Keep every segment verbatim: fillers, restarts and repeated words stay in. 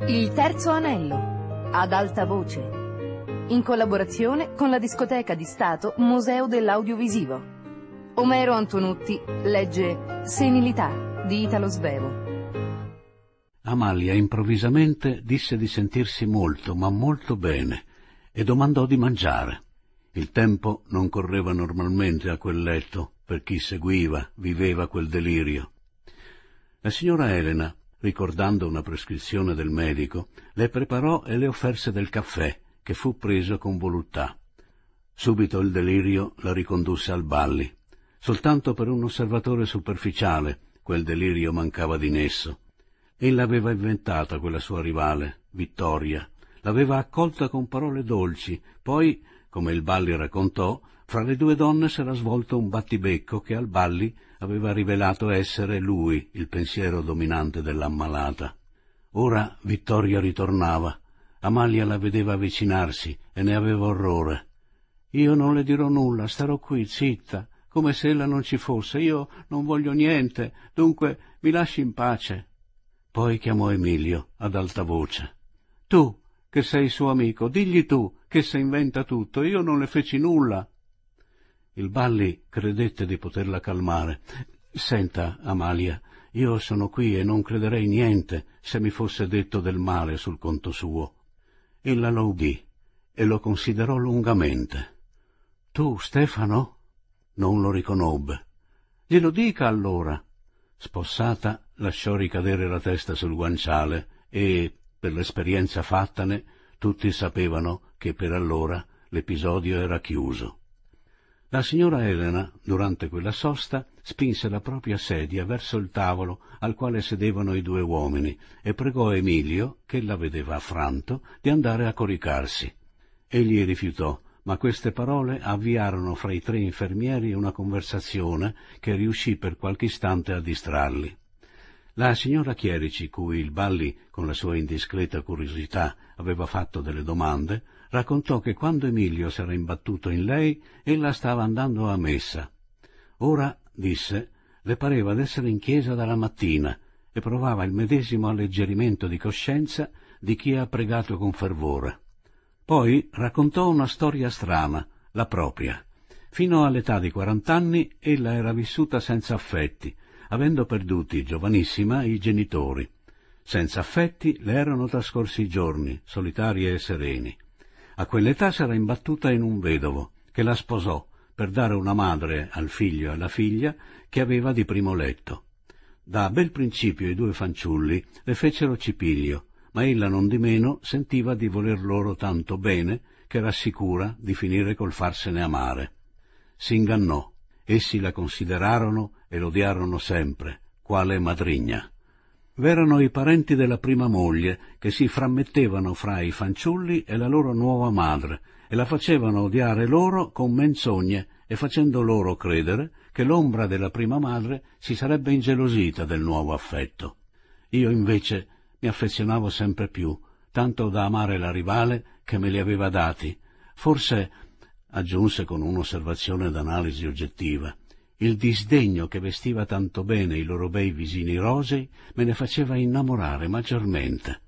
Il terzo anello, ad alta voce, in collaborazione con la discoteca di Stato Museo dell'Audiovisivo. Omero Antonutti legge Senilità di Italo Svevo. Amalia improvvisamente disse di sentirsi molto, ma molto bene, e domandò di mangiare. Il tempo non correva normalmente a quel letto per chi seguiva, viveva quel delirio. La signora Elena, ricordando una prescrizione del medico, le preparò e le offerse del caffè, che fu preso con voluttà. Subito il delirio la ricondusse al Balli. Soltanto per un osservatore superficiale quel delirio mancava di nesso. Ella aveva inventata quella sua rivale, Vittoria, l'aveva accolta con parole dolci, poi, come il Balli raccontò, fra le due donne s'era svolto un battibecco che al Balli aveva rivelato essere lui il pensiero dominante dell'ammalata. Ora Vittoria ritornava. Amalia la vedeva avvicinarsi e ne aveva orrore. «Io non le dirò nulla, starò qui, zitta, come se ella non ci fosse. Io non voglio niente, dunque mi lasci in pace». Poi chiamò Emilio ad alta voce. «Tu, che sei suo amico, digli tu che se inventa tutto, io non le feci nulla». Il Balli credette di poterla calmare. «Senta, Amalia, io sono qui e non crederei niente se mi fosse detto del male sul conto suo». Ella lo udì e lo considerò lungamente. «Tu, Stefano?» Non lo riconobbe. «Glielo dica allora». Spossata, lasciò ricadere la testa sul guanciale e, per l'esperienza fattane, tutti sapevano che per allora l'episodio era chiuso. La signora Elena, durante quella sosta, spinse la propria sedia verso il tavolo al quale sedevano i due uomini e pregò Emilio, che la vedeva affranto, di andare a coricarsi. Egli rifiutò, ma queste parole avviarono fra i tre infermieri una conversazione che riuscì per qualche istante a distrarli. La signora Chierici, cui il Balli, con la sua indiscreta curiosità, aveva fatto delle domande, raccontò che quando Emilio s'era imbattuto in lei, ella stava andando a messa. Ora, disse, le pareva d'essere in chiesa dalla mattina e provava il medesimo alleggerimento di coscienza di chi ha pregato con fervore. Poi raccontò una storia strana, la propria. Fino all'età di quarant'anni ella era vissuta senza affetti, avendo perduti, giovanissima, i genitori. Senza affetti le erano trascorsi i giorni, solitari e sereni. A quell'età s'era imbattuta in un vedovo, che la sposò per dare una madre al figlio e alla figlia che aveva di primo letto. Da bel principio i due fanciulli le fecero cipiglio, ma ella nondimeno sentiva di voler loro tanto bene che era sicura di finire col farsene amare. S'ingannò. Essi la considerarono e l'odiarono sempre, quale madrigna. V'erano i parenti della prima moglie che si frammettevano fra i fanciulli e la loro nuova madre e la facevano odiare loro con menzogne e facendo loro credere che l'ombra della prima madre si sarebbe ingelosita del nuovo affetto. Io invece mi affezionavo sempre più, tanto da amare la rivale che me li aveva dati. Forse, aggiunse con un'osservazione d'analisi oggettiva, il disdegno che vestiva tanto bene i loro bei visini rosei me ne faceva innamorare maggiormente.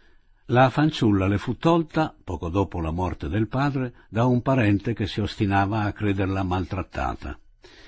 La fanciulla le fu tolta, poco dopo la morte del padre, da un parente che si ostinava a crederla maltrattata.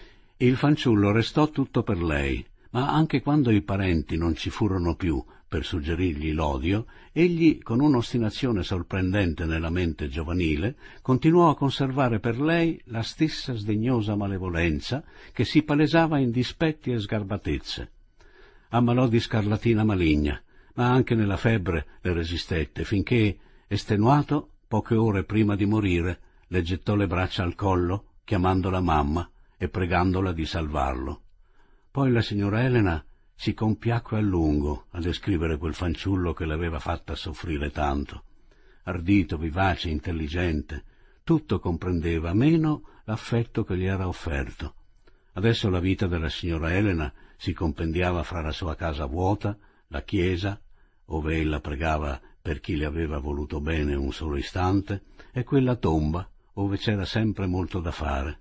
Il fanciullo restò tutto per lei, ma anche quando i parenti non ci furono più per suggerirgli l'odio, egli, con un'ostinazione sorprendente nella mente giovanile, continuò a conservare per lei la stessa sdegnosa malevolenza che si palesava in dispetti e sgarbatezze. Ammalò di scarlatina maligna, ma anche nella febbre le resistette, finché, estenuato, poche ore prima di morire, le gettò le braccia al collo, chiamandola mamma e pregandola di salvarlo. Poi la signora Elena si compiacque a lungo a descrivere quel fanciullo che l'aveva fatta soffrire tanto. Ardito, vivace, intelligente, tutto comprendeva, meno l'affetto che gli era offerto. Adesso la vita della signora Elena si compendiava fra la sua casa vuota, la chiesa, ove ella pregava per chi le aveva voluto bene un solo istante, e quella tomba, ove c'era sempre molto da fare.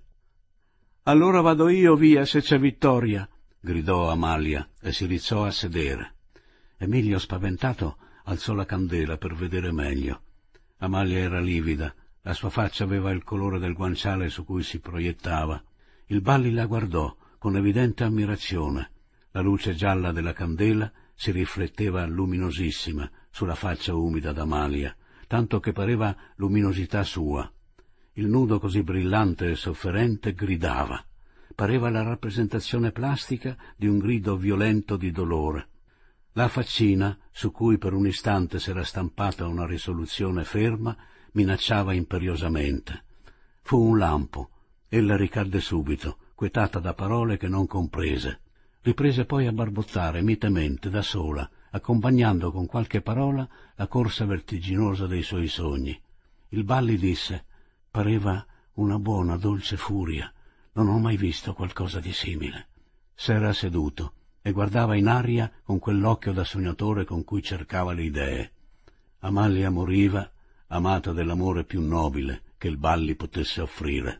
«Allora vado io via se c'è Vittoria», gridò Amalia e si rizzò a sedere. Emilio, spaventato, alzò la candela per vedere meglio. Amalia era livida, la sua faccia aveva il colore del guanciale su cui si proiettava. Il Balli la guardò con evidente ammirazione. La luce gialla della candela si rifletteva luminosissima sulla faccia umida d'Amalia, tanto che pareva luminosità sua. Il nudo così brillante e sofferente gridava. Pareva la rappresentazione plastica di un grido violento di dolore. La faccina, su cui per un istante s'era stampata una risoluzione ferma, minacciava imperiosamente. Fu un lampo. Ella ricadde subito, quetata da parole che non comprese. Riprese poi a barbottare mitemente da sola, accompagnando con qualche parola la corsa vertiginosa dei suoi sogni. Il Balli disse: «Pareva una buona, dolce furia. Non ho mai visto qualcosa di simile». S'era seduto e guardava in aria con quell'occhio da sognatore con cui cercava le idee. Amalia moriva, amata dell'amore più nobile che il Balli potesse offrire.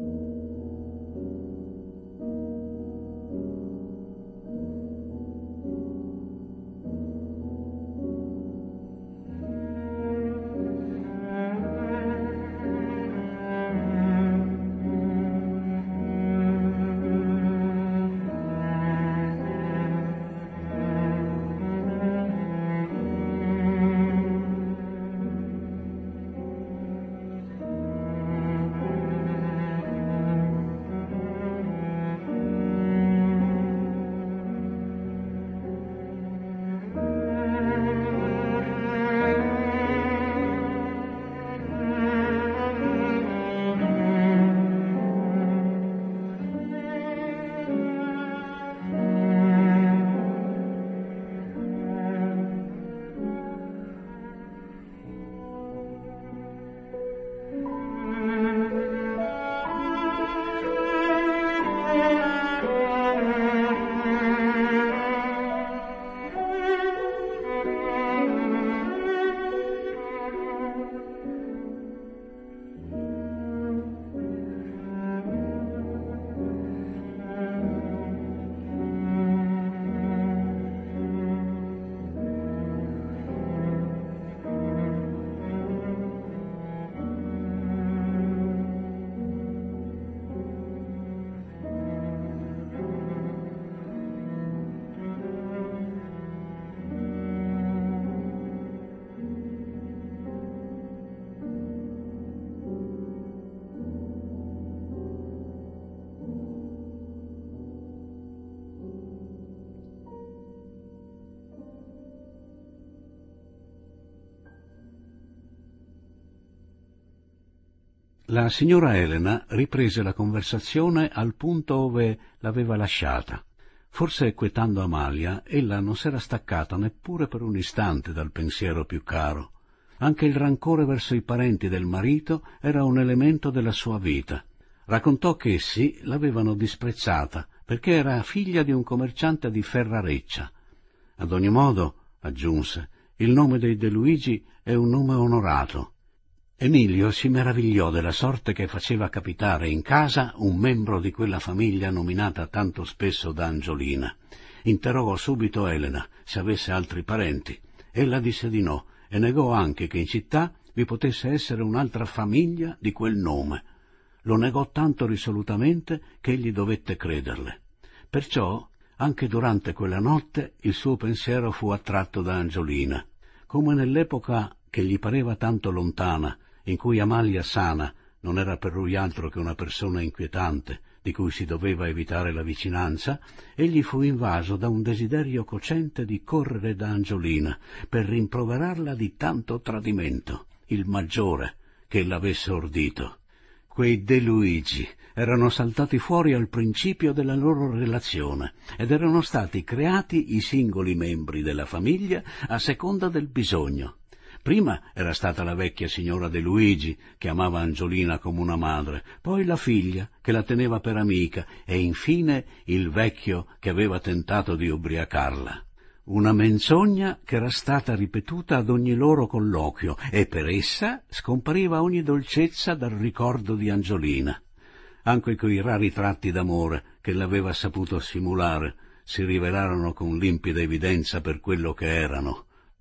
La signora Elena riprese la conversazione al punto ove l'aveva lasciata. Forse quietando Amalia, ella non s'era staccata neppure per un istante dal pensiero più caro. Anche il rancore verso i parenti del marito era un elemento della sua vita. Raccontò che essi l'avevano disprezzata perché era figlia di un commerciante di Ferrareccia. Ad ogni modo, aggiunse, il nome dei De Luigi è un nome onorato. Emilio si meravigliò della sorte che faceva capitare in casa un membro di quella famiglia nominata tanto spesso da Angiolina. Interrogò subito Elena se avesse altri parenti. Ella disse di no e negò anche che in città vi potesse essere un'altra famiglia di quel nome. Lo negò tanto risolutamente che egli dovette crederle. Perciò, anche durante quella notte, il suo pensiero fu attratto da Angiolina. Come nell'epoca che gli pareva tanto lontana, in cui Amalia sana non era per lui altro che una persona inquietante, di cui si doveva evitare la vicinanza, egli fu invaso da un desiderio cocente di correre da Angiolina per rimproverarla di tanto tradimento, il maggiore che l'avesse ordito. Quei De Luigi erano saltati fuori al principio della loro relazione ed erano stati creati i singoli membri della famiglia a seconda del bisogno. Prima era stata la vecchia signora De Luigi, che amava Angiolina come una madre, poi la figlia, che la teneva per amica, e infine il vecchio che aveva tentato di ubriacarla. Una menzogna che era stata ripetuta ad ogni loro colloquio, e per essa scompariva ogni dolcezza dal ricordo di Angiolina. Anche quei rari tratti d'amore che l'aveva saputo simulare si rivelarono con limpida evidenza per quello che erano,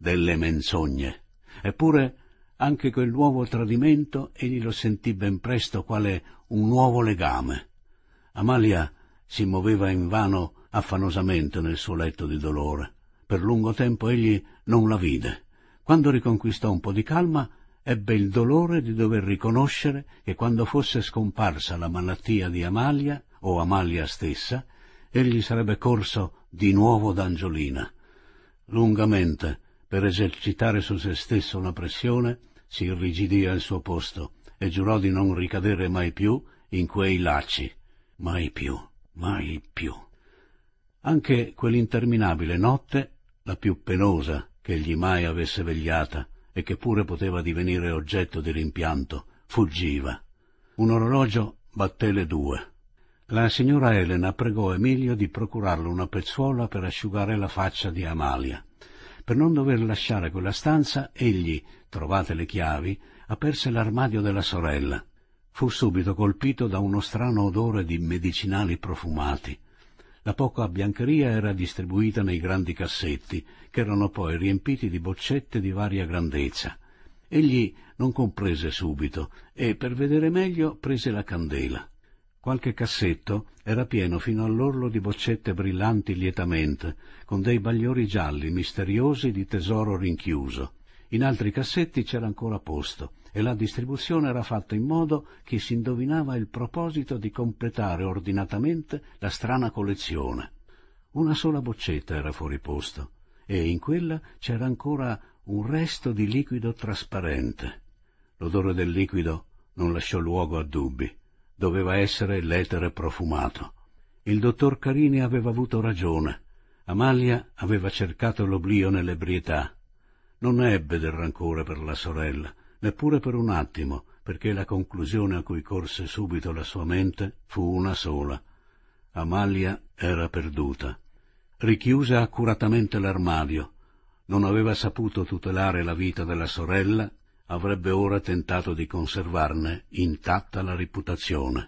delle menzogne. Eppure anche quel nuovo tradimento egli lo sentì ben presto quale un nuovo legame. Amalia si muoveva invano affannosamente nel suo letto di dolore. Per lungo tempo egli non la vide. Quando riconquistò un po' di calma, ebbe il dolore di dover riconoscere che quando fosse scomparsa la malattia di Amalia, o Amalia stessa, egli sarebbe corso di nuovo da Angiolina. Lungamente, per esercitare su se stesso una pressione, si irrigidì al suo posto e giurò di non ricadere mai più in quei lacci. Mai più, mai più. Anche quell'interminabile notte, la più penosa che egli mai avesse vegliata e che pure poteva divenire oggetto di rimpianto, fuggiva. Un orologio batté le due. La signora Elena pregò Emilio di procurarle una pezzuola per asciugare la faccia di Amalia. Per non dover lasciare quella stanza, egli, trovate le chiavi, aperse l'armadio della sorella. Fu subito colpito da uno strano odore di medicinali profumati. La poca biancheria era distribuita nei grandi cassetti, che erano poi riempiti di boccette di varia grandezza. Egli non comprese subito e, per vedere meglio, prese la candela. Qualche cassetto era pieno fino all'orlo di boccette brillanti lietamente, con dei bagliori gialli misteriosi di tesoro rinchiuso. In altri cassetti c'era ancora posto, e la distribuzione era fatta in modo che si indovinava il proposito di completare ordinatamente la strana collezione. Una sola boccetta era fuori posto, e in quella c'era ancora un resto di liquido trasparente. L'odore del liquido non lasciò luogo a dubbi. Doveva essere l'etere profumato. Il dottor Carini aveva avuto ragione. Amalia aveva cercato l'oblio nell'ebrietà. Non ebbe del rancore per la sorella, neppure per un attimo, perché la conclusione a cui corse subito la sua mente fu una sola. Amalia era perduta. Richiuse accuratamente l'armadio. Non aveva saputo tutelare la vita della sorella, avrebbe ora tentato di conservarne intatta la reputazione.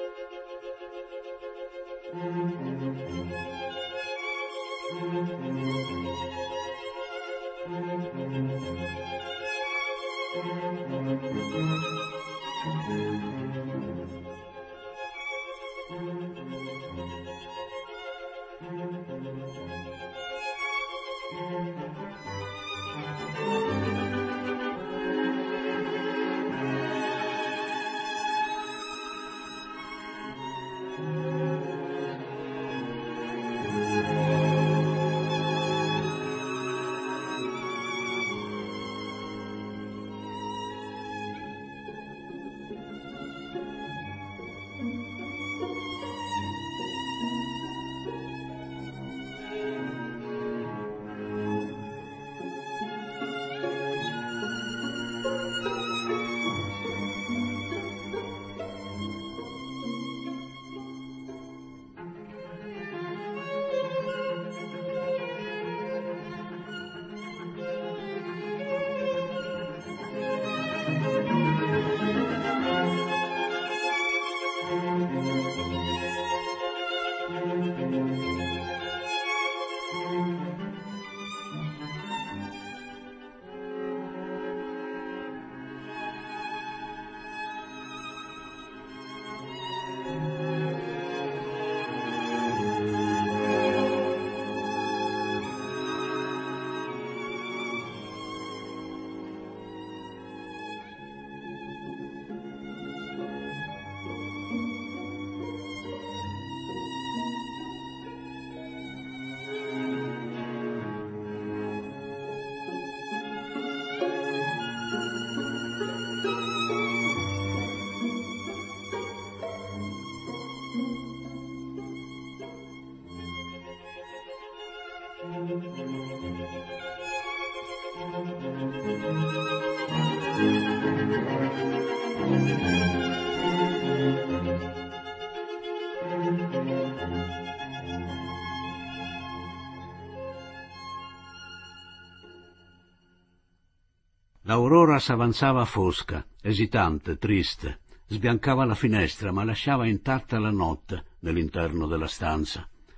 L'aurora s'avanzava fosca, esitante, triste, sbiancava la finestra ma lasciava intatta la notte nell'interno della stanza.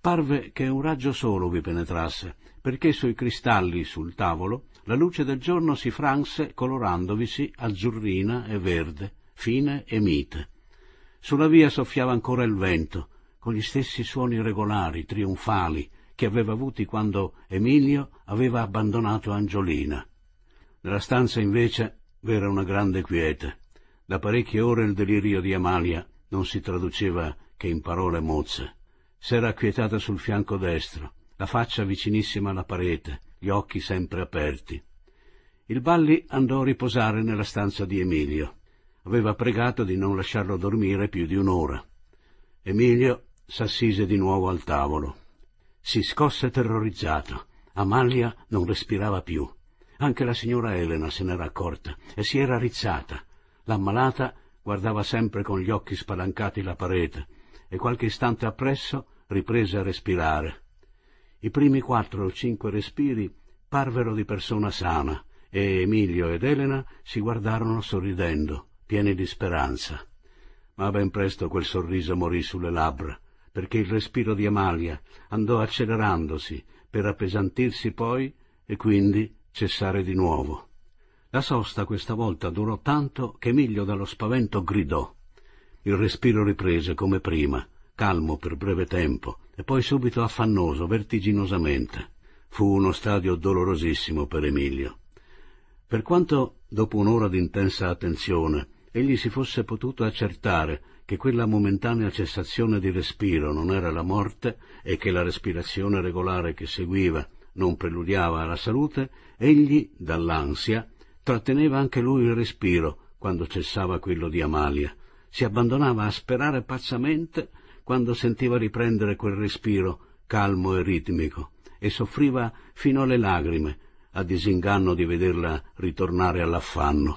Parve che un raggio solo vi penetrasse, perché sui cristalli sul tavolo la luce del giorno si franse colorandovisi azzurrina e verde, fine e mite. Sulla via soffiava ancora il vento, con gli stessi suoni regolari, trionfali, che aveva avuti quando Emilio aveva abbandonato Angiolina. Nella stanza invece v'era una grande quiete. Da parecchie ore il delirio di Amalia non si traduceva che in parole mozze. S'era acquietata sul fianco destro, la faccia vicinissima alla parete, gli occhi sempre aperti. Il Balli andò a riposare nella stanza di Emilio. Aveva pregato di non lasciarlo dormire più di un'ora. Emilio s'assise di nuovo al tavolo. Si scosse terrorizzato. Amalia non respirava più. Anche la signora Elena se n'era accorta e si era rizzata. L'ammalata guardava sempre con gli occhi spalancati la parete e qualche istante appresso riprese a respirare. I primi quattro o cinque respiri parvero di persona sana e Emilio ed Elena si guardarono sorridendo, pieni di speranza. Ma ben presto quel sorriso morì sulle labbra, perché il respiro di Amalia andò accelerandosi per appesantirsi poi e quindi cessare di nuovo. La sosta questa volta durò tanto che Emilio dallo spavento gridò. Il respiro riprese come prima, calmo per breve tempo, e poi subito affannoso, vertiginosamente. Fu uno stadio dolorosissimo per Emilio. Per quanto, dopo un'ora di intensa attenzione, egli si fosse potuto accertare che quella momentanea cessazione di respiro non era la morte e che la respirazione regolare che seguiva non preludiava alla salute, egli, dall'ansia, tratteneva anche lui il respiro quando cessava quello di Amalia. Si abbandonava a sperare pazzamente quando sentiva riprendere quel respiro calmo e ritmico, e soffriva fino alle lagrime a disinganno di vederla ritornare all'affanno.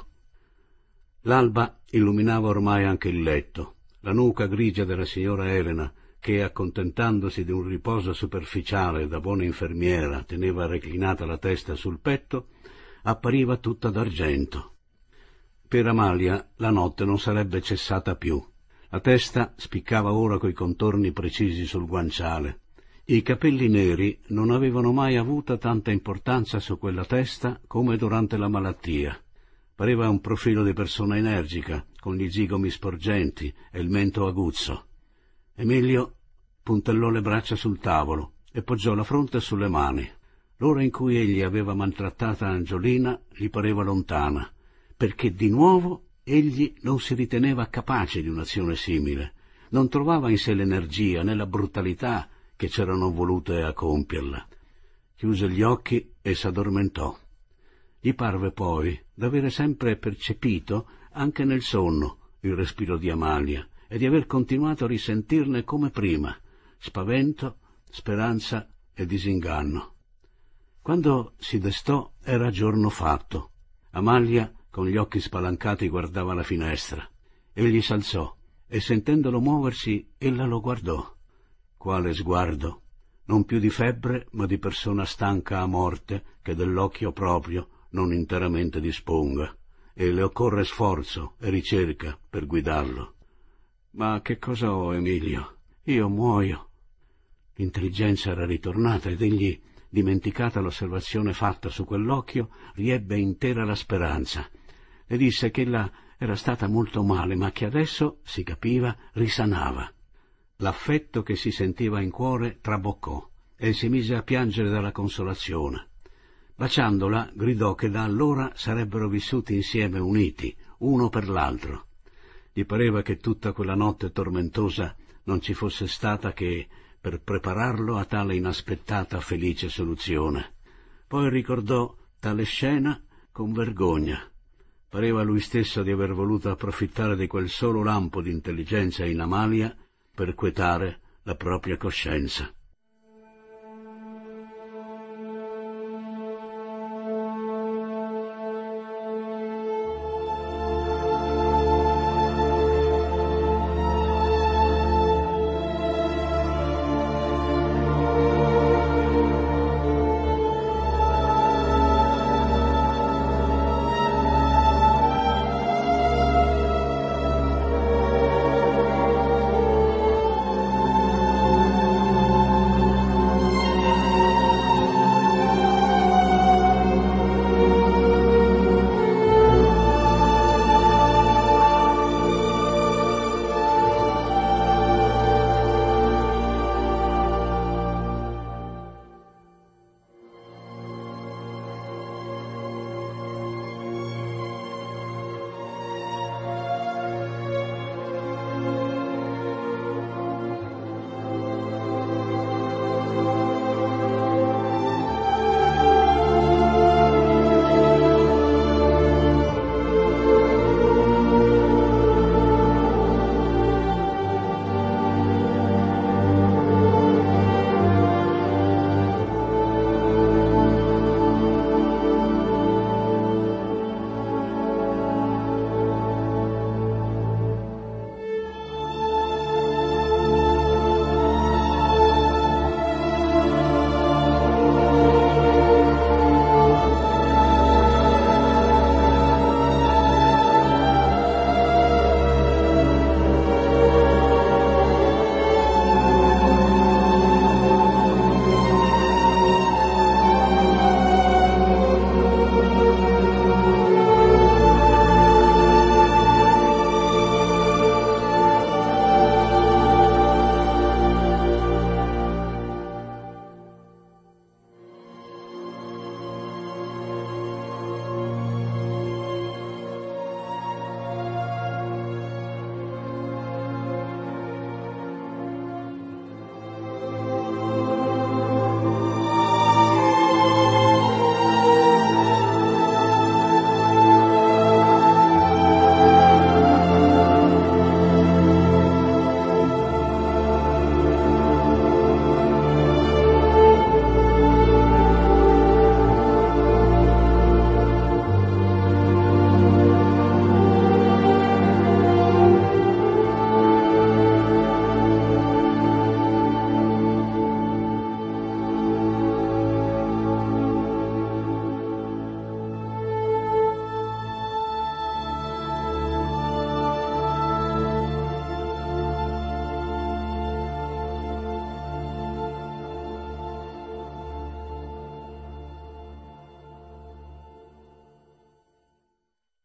L'alba illuminava ormai anche il letto. La nuca grigia della signora Elena, che, accontentandosi di un riposo superficiale da buona infermiera, teneva reclinata la testa sul petto, appariva tutta d'argento. Per Amalia la notte non sarebbe cessata più. La testa spiccava ora coi contorni precisi sul guanciale. I capelli neri non avevano mai avuto tanta importanza su quella testa come durante la malattia. Pareva un profilo di persona energica, con gli zigomi sporgenti e il mento aguzzo. Emilio puntellò le braccia sul tavolo e poggiò la fronte sulle mani. L'ora in cui egli aveva maltrattata Angiolina gli pareva lontana, perché di nuovo egli non si riteneva capace di un'azione simile, non trovava in sé l'energia né la brutalità che c'erano volute a compierla. Chiuse gli occhi e s'addormentò. Gli parve poi d'avere sempre percepito, anche nel sonno, il respiro di Amalia e di aver continuato a risentirne come prima, spavento, speranza e disinganno. Quando si destò era giorno fatto. Amalia con gli occhi spalancati guardava la finestra. Egli s'alzò e, sentendolo muoversi, ella lo guardò. Quale sguardo! Non più di febbre, ma di persona stanca a morte, che dell'occhio proprio non interamente disponga, e le occorre sforzo e ricerca per guidarlo. Ma che cosa ho, Emilio? Io muoio. L'intelligenza era ritornata ed egli, dimenticata l'osservazione fatta su quell'occhio, riebbe intera la speranza. Le disse che ella era stata molto male, ma che adesso, si capiva, risanava. L'affetto che si sentiva in cuore traboccò e si mise a piangere dalla consolazione. Baciandola, gridò che da allora sarebbero vissuti insieme uniti, uno per l'altro. Gli pareva che tutta quella notte tormentosa non ci fosse stata che per prepararlo a tale inaspettata felice soluzione. Poi ricordò tale scena con vergogna. Pareva lui stesso di aver voluto approfittare di quel solo lampo di intelligenza in Amalia per quietare la propria coscienza.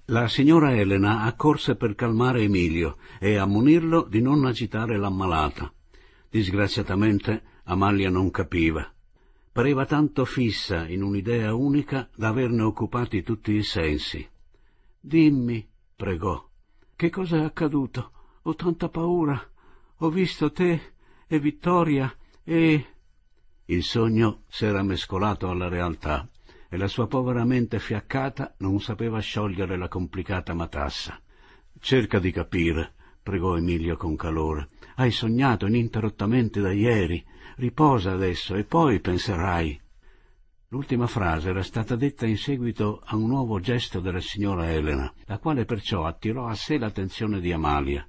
La signora Elena accorse per calmare Emilio e ammonirlo di non agitare l'ammalata. Disgraziatamente Amalia non capiva. Pareva tanto fissa in un'idea unica da averne occupati tutti i sensi. «Dimmi», pregò, «che cosa è accaduto? Ho tanta paura. Ho visto te e Vittoria e...» Il sogno s'era mescolato alla realtà e la sua povera mente fiaccata non sapeva sciogliere la complicata matassa. «Cerca di capire», pregò Emilio con calore. «Hai sognato ininterrottamente da ieri. Riposa adesso e poi penserai». L'ultima frase era stata detta in seguito a un nuovo gesto della signora Elena, la quale perciò attirò a sé l'attenzione di Amalia.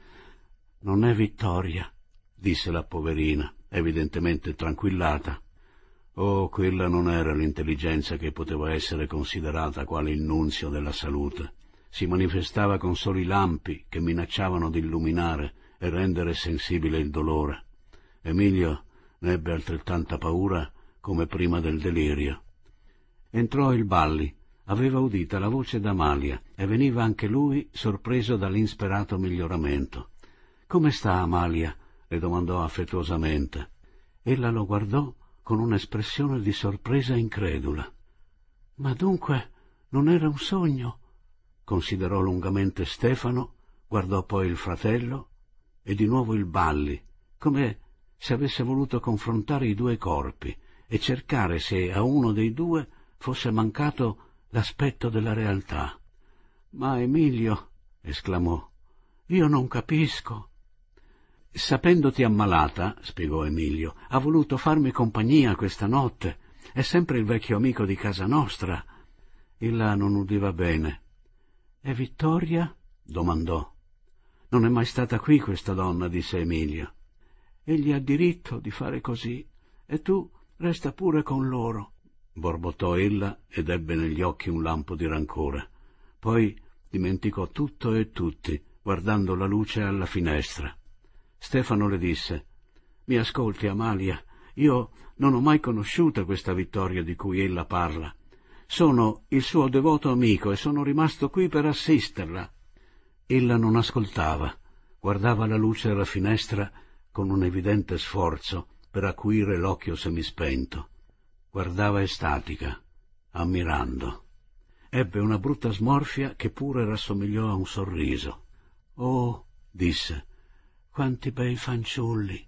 «Non è Vittoria», disse la poverina, evidentemente tranquillata. Oh, quella non era l'intelligenza che poteva essere considerata quale il nunzio della salute. Si manifestava con soli lampi che minacciavano di illuminare e rendere sensibile il dolore. Emilio ne ebbe altrettanta paura come prima del delirio. Entrò il Balli, aveva udita la voce d'Amalia e veniva anche lui sorpreso dall'insperato miglioramento. «Come sta Amalia?» le domandò affettuosamente. Ella lo guardò con un'espressione di sorpresa incredula. «Ma dunque non era un sogno?» Considerò lungamente Stefano, guardò poi il fratello e di nuovo il Balli, come se avesse voluto confrontare i due corpi e cercare se a uno dei due fosse mancato l'aspetto della realtà. «Ma Emilio», esclamò, «io non capisco». «Sapendoti ammalata», spiegò Emilio, «ha voluto farmi compagnia questa notte. È sempre il vecchio amico di casa nostra». Ella non udiva bene. «E Vittoria?» domandò. «Non è mai stata qui questa donna», disse Emilio. «Egli ha diritto di fare così, e tu resta pure con loro», borbottò ella ed ebbe negli occhi un lampo di rancore. Poi dimenticò tutto e tutti, guardando la luce alla finestra. Stefano le disse: «Mi ascolti, Amalia, io non ho mai conosciuta questa Vittoria di cui ella parla. Sono il suo devoto amico e sono rimasto qui per assisterla». Ella non ascoltava, guardava la luce alla finestra con un evidente sforzo per acuire l'occhio semispento. Guardava estatica, ammirando. Ebbe una brutta smorfia che pure rassomigliò a un sorriso. «Oh», disse, «quanti bei fanciulli!»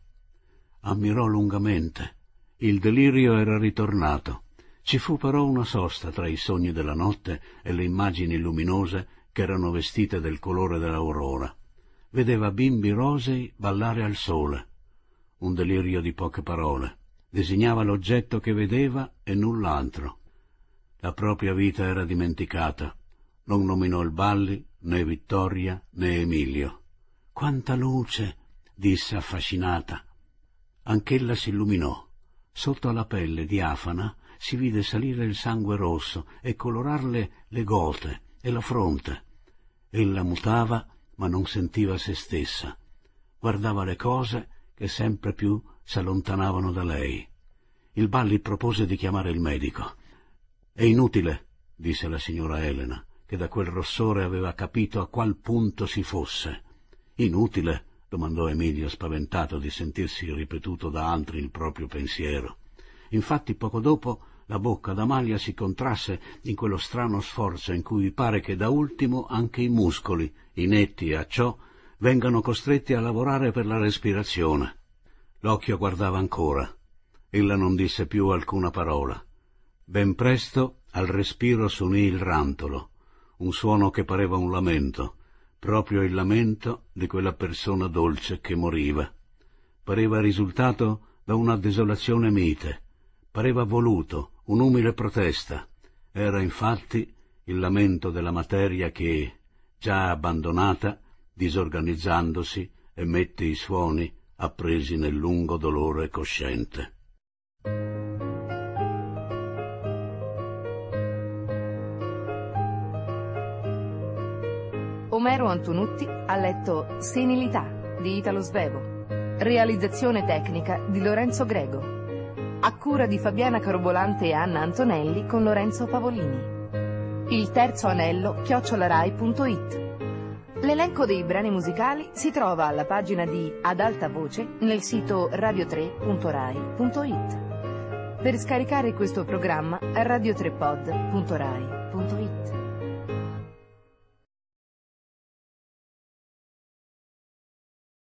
Ammirò lungamente. Il delirio era ritornato. Ci fu però una sosta tra i sogni della notte e le immagini luminose che erano vestite del colore dell'aurora. Vedeva bimbi rosei ballare al sole. Un delirio di poche parole. Disegnava l'oggetto che vedeva e null'altro. La propria vita era dimenticata. Non nominò il Balli, né Vittoria, né Emilio. «Quanta luce!» disse affascinata. Anch'ella si illuminò. Sotto alla pelle diafana si vide salire il sangue rosso e colorarle le gote e la fronte. Ella mutava, ma non sentiva se stessa. Guardava le cose che sempre più s'allontanavano da lei. Il Balli propose di chiamare il medico. «È inutile», disse la signora Elena, che da quel rossore aveva capito a qual punto si fosse. «Inutile?» domandò Emilio, spaventato di sentirsi ripetuto da altri il proprio pensiero. Infatti poco dopo la bocca d'Amalia si contrasse in quello strano sforzo in cui pare che da ultimo anche i muscoli, inetti a ciò, vengano costretti a lavorare per la respirazione. L'occhio guardava ancora. Ella non disse più alcuna parola. Ben presto al respiro s'unì il rantolo, un suono che pareva un lamento, proprio il lamento di quella persona dolce che moriva. Pareva risultato da una desolazione mite, pareva voluto, un'umile protesta. Era infatti il lamento della materia che, già abbandonata, disorganizzandosi, emette i suoni appresi nel lungo dolore cosciente. Omero Antonutti ha letto Senilità di Italo Svevo. Realizzazione tecnica di Lorenzo Grego. A cura di Fabiana Carobolante e Anna Antonelli con Lorenzo Pavolini. il terzo anello chiocciolarai punto it. L'elenco dei brani musicali si trova alla pagina di Ad alta voce nel sito radio tre punto rai punto it. Per scaricare questo programma, radio tre pod punto rai